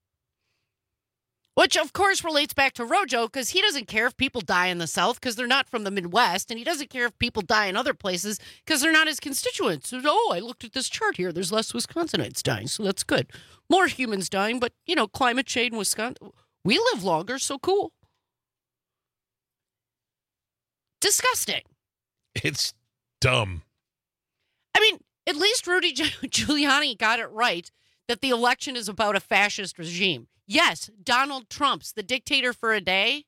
Which, of course, relates back to Rojo, because he doesn't care if people die in the South because they're not from the Midwest, and he doesn't care if people die in other places because they're not his constituents. So, I looked at this chart here. There's less Wisconsinites dying, so that's good. More humans dying, but, climate change in Wisconsin. We live longer, so cool. Disgusting. It's dumb. I mean, at least Rudy Giuliani got it right that the election is about a fascist regime. Yes, Donald Trump's the dictator for a day.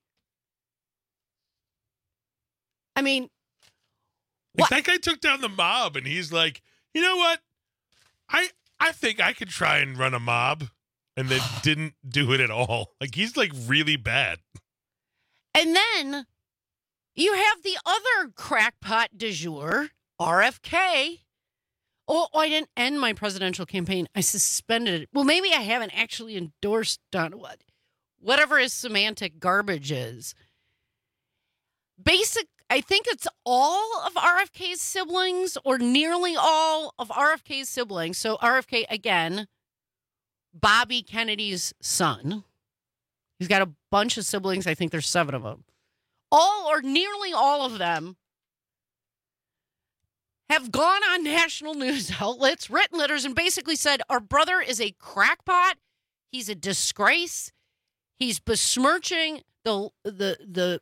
I mean, like that guy took down the mob, and he's like, you know what? I think I could try and run a mob, and then didn't do it at all. Like, he's like really bad. And then you have the other crackpot du jour, RFK. Oh, I didn't end my presidential campaign. I suspended it. Well, maybe I haven't actually endorsed whatever his semantic garbage is. I think it's all of RFK's siblings, or nearly all of RFK's siblings. So RFK, again, Bobby Kennedy's son. He's got a bunch of siblings. I think there's 7 of them. All or nearly all of them have gone on national news outlets, written letters, and basically said, our brother is a crackpot. He's a disgrace. He's besmirching the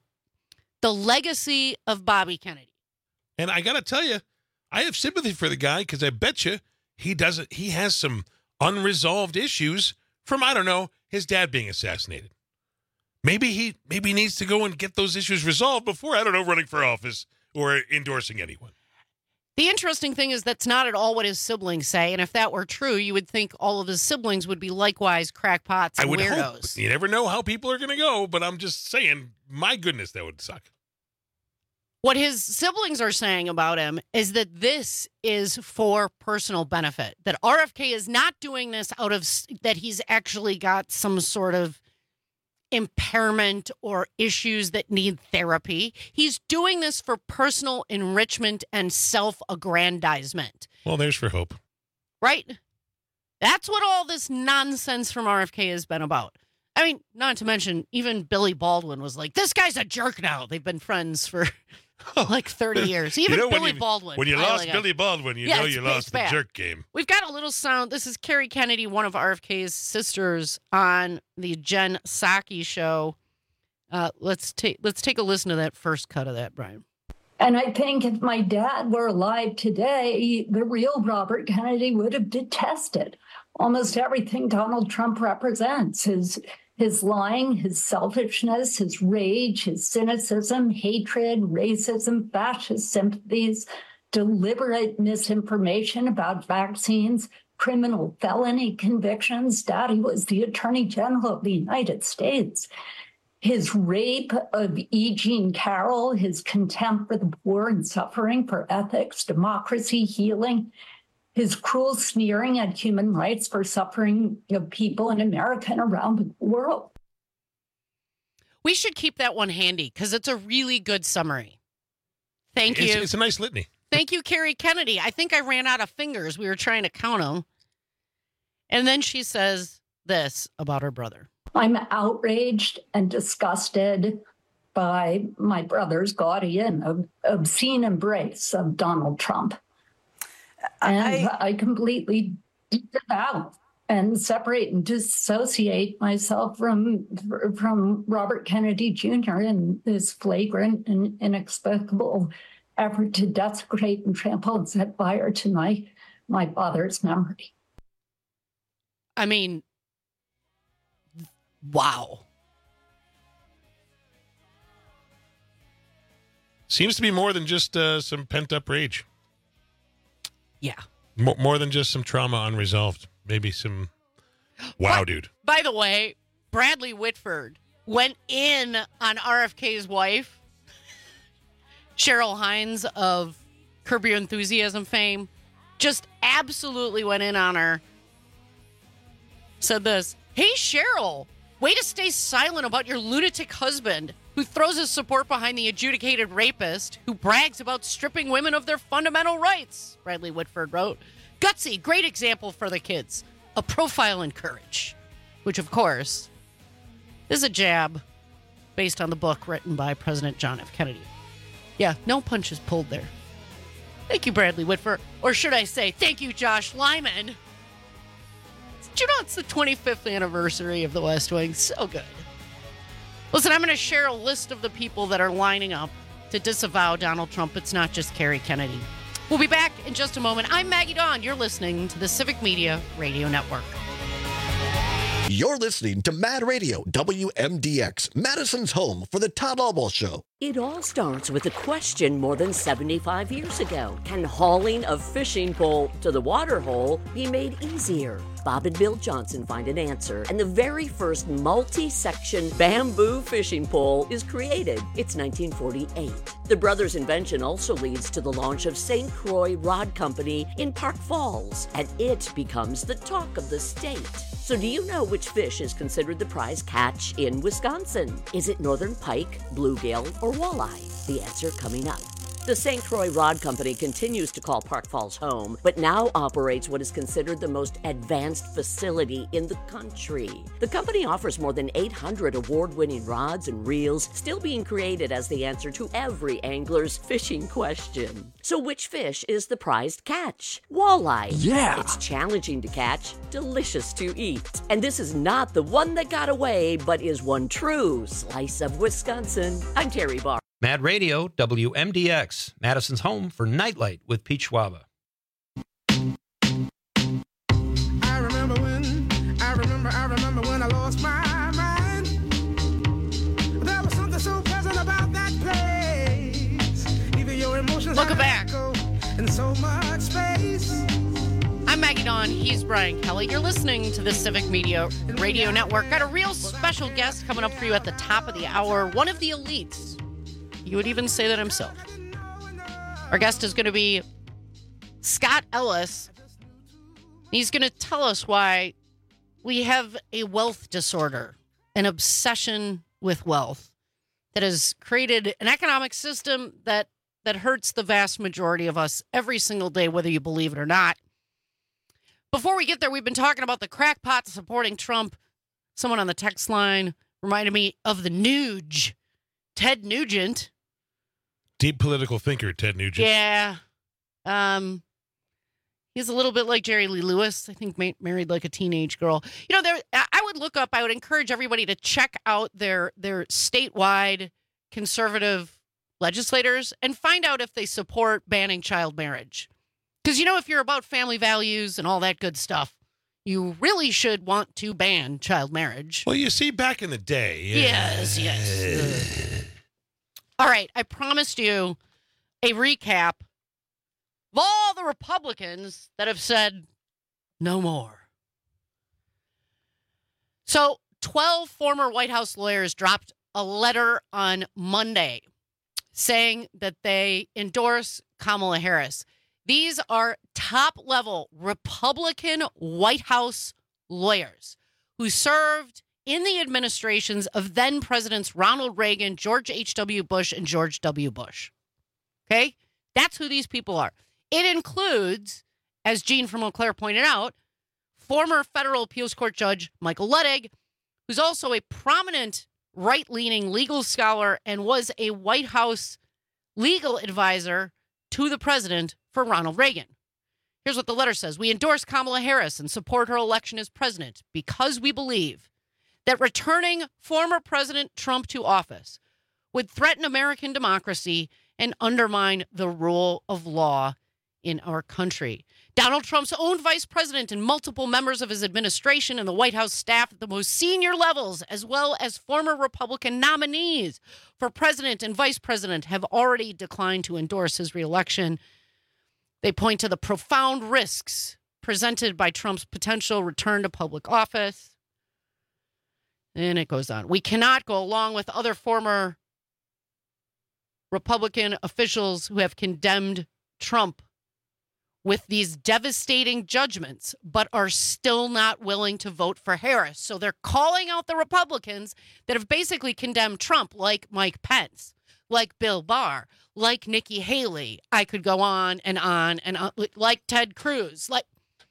legacy of Bobby Kennedy. And I got to tell you, I have sympathy for the guy, because I bet you he has some unresolved issues from, I don't know, his dad being assassinated. Maybe he needs to go and get those issues resolved before, I don't know, running for office or endorsing anyone. The interesting thing is that's not at all what his siblings say. And if that were true, you would think all of his siblings would be likewise crackpots and weirdos. Hope. You never know how people are going to go, but I'm just saying, my goodness, that would suck. What his siblings are saying about him is that this is for personal benefit, that RFK is not doing this out of that he's actually got some sort of impairment or issues that need therapy. He's doing this for personal enrichment and self-aggrandizement. Well, there's for hope. Right? That's what all this nonsense from RFK has been about. I mean, not to mention, even Billy Baldwin was like, this guy's a jerk now. They've been friends for like 30 years. Even Billy Baldwin. When you lost Billy Baldwin, you know you lost the jerk game. We've got a little sound. This is Kerry Kennedy, one of RFK's sisters, on the Jen Psaki show. Let's take a listen to that first cut of that, Brian. And I think if my dad were alive today, the real Robert Kennedy would have detested almost everything Donald Trump represents. His lying, his selfishness, his rage, his cynicism, hatred, racism, fascist sympathies, deliberate misinformation about vaccines, criminal felony convictions. Daddy was the Attorney General of the United States. His rape of E. Jean Carroll, his contempt for the poor and suffering, for ethics, democracy, healing, his cruel sneering at human rights for suffering people in America and around the world. We should keep that one handy because it's a really good summary. Thank you. It's a nice litany. Thank you, Kerry Kennedy. I think I ran out of fingers. We were trying to count them. And then she says this about her brother. I'm outraged and disgusted by my brother's gaudy and obscene embrace of Donald Trump. And I completely disavow and separate and dissociate myself from Robert Kennedy Jr. in this flagrant and inexplicable effort to desecrate and trample and set fire to my father's memory. I mean, wow. Seems to be more than just some pent-up rage. Yeah. More than just some trauma unresolved. Maybe some wow, dude. By the way, Bradley Whitford went in on RFK's wife, Cheryl Hines of Curb Your Enthusiasm fame. Just absolutely went in on her. Said this, "Hey, Cheryl, way to stay silent about your lunatic husband who throws his support behind the adjudicated rapist who brags about stripping women of their fundamental rights," Bradley Whitford wrote. "Gutsy, great example for the kids. A profile in courage," which, of course, is a jab based on the book written by President John F. Kennedy. Yeah, no punches pulled there. Thank you, Bradley Whitford. Or should I say, thank you, Josh Lyman. Did you know it's the 25th anniversary of The West Wing? So good. Listen, I'm going to share a list of the people that are lining up to disavow Donald Trump. It's not just Kerry Kennedy. We'll be back in just a moment. I'm Maggie Dawn. You're listening to the Civic Media Radio Network. You're listening to Mad Radio, WMDX, Madison's home for the Todd Albaugh Show. It all starts with a question more than 75 years ago. Can hauling a fishing pole to the water hole be made easier? Bob and Bill Johnson find an answer, and the very first multi-section bamboo fishing pole is created. It's 1948. The brothers' invention also leads to the launch of St. Croix Rod Company in Park Falls, and it becomes the talk of the state. So do you know which fish is considered the prize catch in Wisconsin? Is it northern pike, bluegill, or walleye? The answer coming up. The St. Croix Rod Company continues to call Park Falls home, but now operates what is considered the most advanced facility in the country. The company offers more than 800 award-winning rods and reels, still being created as the answer to every angler's fishing question. So which fish is the prized catch? Walleye. Yeah! It's challenging to catch, delicious to eat. And this is not the one that got away, but is one true slice of Wisconsin. I'm Terry Barr. Mad Radio, WMDX, Madison's home for Nightlight with Pete Schwaba. I remember when I lost my mind. There was something so pleasant about that place. Even your emotions. Welcome back. In so much space. I'm Maggie Dawn. He's Brian Kelly. You're listening to the Civic Media Radio Network. Got a real special guest coming up for you at the top of the hour. One of the elites. You would even say that himself. Our guest is going to be Scott Ellis. He's going to tell us why we have a wealth disorder, an obsession with wealth that has created an economic system that hurts the vast majority of us every single day, whether you believe it or not. Before we get there, we've been talking about the crackpots supporting Trump. Someone on the text line reminded me of the Nuge, Ted Nugent. Deep political thinker, Ted Nugent. Yeah. He's a little bit like Jerry Lee Lewis. I think married like a teenage girl. You know, I would encourage everybody to check out their statewide conservative legislators and find out if they support banning child marriage. Because, you know, if you're about family values and all that good stuff, you really should want to ban child marriage. Well, you see, back in the day. Yes. All right, I promised you a recap of all the Republicans that have said no more. So 12 former White House lawyers dropped a letter on Monday saying that they endorse Kamala Harris. These are top-level Republican White House lawyers who served in the administrations of then-Presidents Ronald Reagan, George H.W. Bush, and George W. Bush. Okay? That's who these people are. It includes, as Gene from Eau Claire pointed out, former federal appeals court judge Michael Luttig, who's also a prominent right-leaning legal scholar and was a White House legal advisor to the president for Ronald Reagan. Here's what the letter says. We endorse Kamala Harris and support her election as president because we believe that returning former President Trump to office would threaten American democracy and undermine the rule of law in our country. Donald Trump's own vice president and multiple members of his administration and the White House staff at the most senior levels, as well as former Republican nominees for president and vice president, have already declined to endorse his reelection. They point to the profound risks presented by Trump's potential return to public office. And it goes on. We cannot go along with other former Republican officials who have condemned Trump with these devastating judgments, but are still not willing to vote for Harris. So they're calling out the Republicans that have basically condemned Trump, like Mike Pence, like Bill Barr, like Nikki Haley. I could go on and on and on, like Ted Cruz, like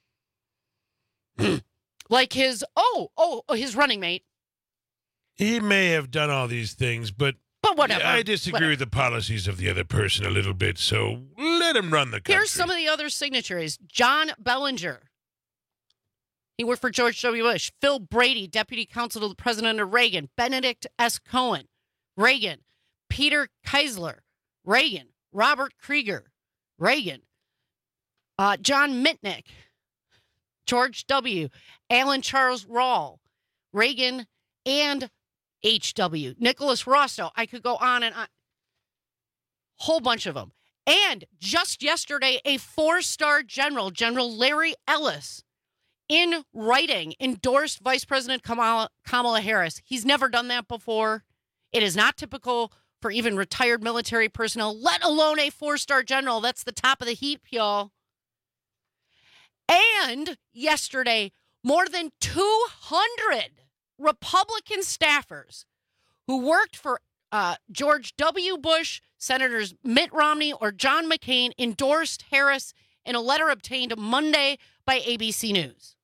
like his running mate. He may have done all these things, but whatever. I disagree with the policies of the other person a little bit, so let him run the country. Here's some of the other signatories. John Bellinger. He worked for George W. Bush. Phil Brady, deputy counsel to the president of Reagan. Benedict S. Cohen, Reagan. Peter Keisler, Reagan. Robert Krieger, Reagan. John Mitnick, George W., Alan Charles Rawl, Reagan, and H.W., Nicholas Rostow. I could go on and on. Whole bunch of them. And just yesterday, a 4-star general, General Larry Ellis, in writing, endorsed Vice President Kamala Harris. He's never done that before. It is not typical for even retired military personnel, let alone a 4-star general. That's the top of the heap, y'all. And yesterday, more than 200 Republican staffers who worked for George W. Bush, Senators Mitt Romney, or John McCain endorsed Harris in a letter obtained Monday by ABC News.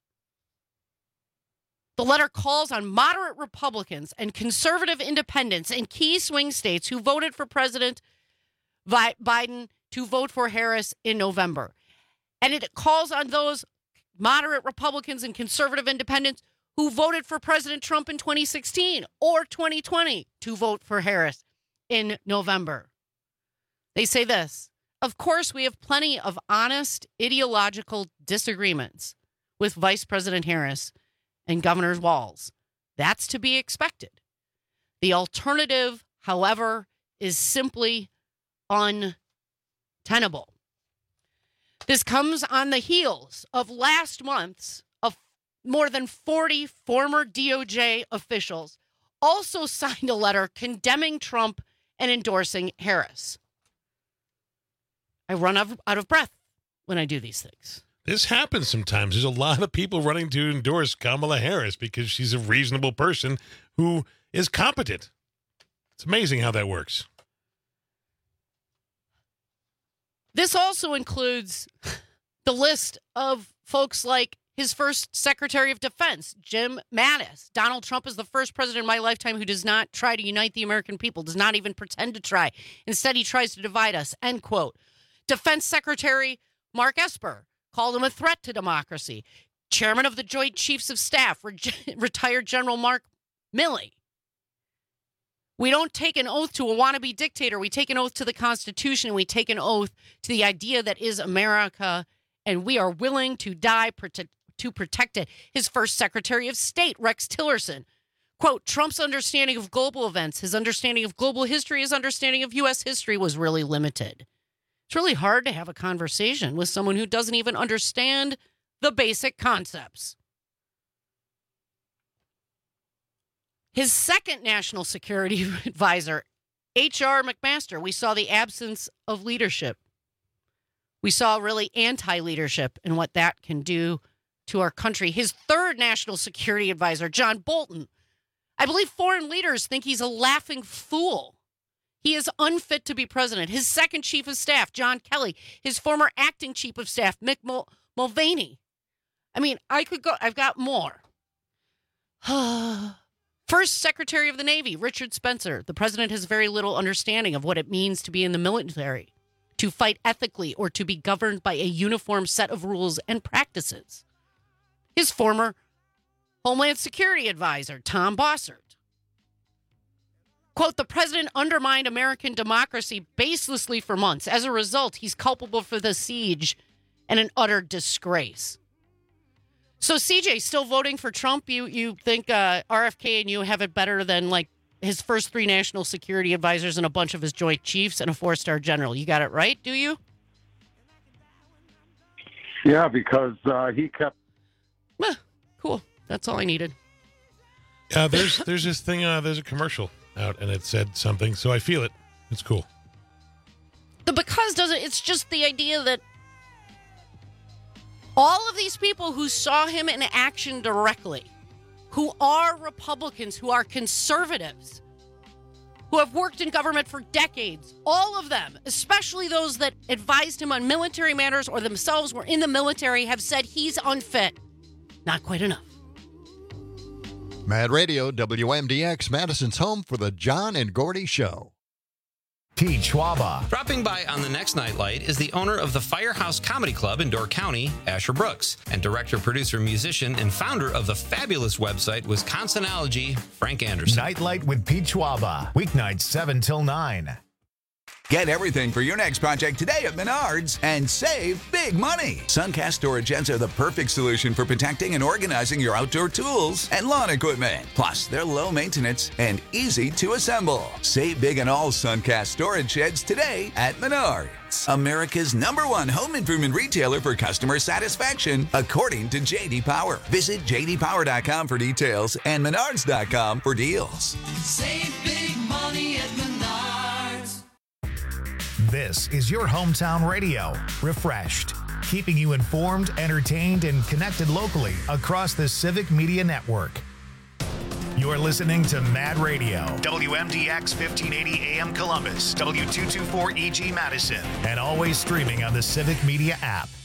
The letter calls on moderate Republicans and conservative independents in key swing states who voted for President Biden to vote for Harris in November. And it calls on those moderate Republicans and conservative independents who voted for President Trump in 2016 or 2020 to vote for Harris in November. They say this: of course, we have plenty of honest ideological disagreements with Vice President Harris and Governor Walz. That's to be expected. The alternative, however, is simply untenable. This comes on the heels of last month's of more than 40 former DOJ officials also signed a letter condemning Trump and endorsing Harris. I run out of breath when I do these things. This happens sometimes. There's a lot of people running to endorse Kamala Harris because she's a reasonable person who is competent. It's amazing how that works. This also includes the list of folks like his first Secretary of Defense, Jim Mattis. Donald Trump is the first president in my lifetime who does not try to unite the American people, does not even pretend to try. Instead, he tries to divide us, end quote. Defense Secretary Mark Esper called him a threat to democracy. Chairman of the Joint Chiefs of Staff, retired General Mark Milley. We don't take an oath to a wannabe dictator. We take an oath to the Constitution. We take an oath to the idea that is America, and we are willing to die to protect it. His first Secretary of State, Rex Tillerson, quote, Trump's understanding of global events, his understanding of global history, his understanding of U.S. history was really limited. It's really hard to have a conversation with someone who doesn't even understand the basic concepts. His second national security advisor, H.R. McMaster, we saw the absence of leadership. We saw really anti-leadership and what that can do to our country. His third national security advisor, John Bolton, I believe foreign leaders think he's a laughing fool. He is unfit to be president. His second chief of staff, John Kelly. His former acting chief of staff, Mick Mulvaney. I mean, I could go. I've got more. First Secretary of the Navy, Richard Spencer. The president has very little understanding of what it means to be in the military, to fight ethically, or to be governed by a uniform set of rules and practices. His former Homeland Security advisor, Tom Bossert. Quote, the president undermined American democracy baselessly for months. As a result, he's culpable for the siege and an utter disgrace. So, CJ, still voting for Trump? You think RFK and you have it better than, like, his first 3 national security advisors and a bunch of his joint chiefs and a 4-star general? You got it right, do you? Yeah, because he kept... Cool. That's all I needed. There's this thing, there's a commercial out, and it said something, so I feel it. It's cool. The because doesn't, it's just the idea that all of these people who saw him in action directly, who are Republicans, who are conservatives, who have worked in government for decades, all of them, especially those that advised him on military matters or themselves were in the military, have said he's unfit. Not quite enough. Mad Radio, WMDX, Madison's home for the John and Gordy Show. Pete Schwaba. Dropping by on the next Nightlight is the owner of the Firehouse Comedy Club in Door County, Asher Brooks, and director, producer, musician, and founder of the fabulous website Wisconsinology, Frank Anderson. Nightlight with Pete Schwaba. Weeknights 7 till 9. Get everything for your next project today at Menards and save big money. Suncast storage sheds are the perfect solution for protecting and organizing your outdoor tools and lawn equipment. Plus, they're low maintenance and easy to assemble. Save big on all Suncast storage sheds today at Menards, America's #1 home improvement retailer for customer satisfaction, according to J.D. Power. Visit jdpower.com for details and menards.com for deals. Save big money at Menards. This is your hometown radio, Refreshed, keeping you informed, entertained, and connected locally across the Civic Media Network. You're listening to Mad Radio, WMDX 1580 AM Columbus, W224 EG Madison, and always streaming on the Civic Media app.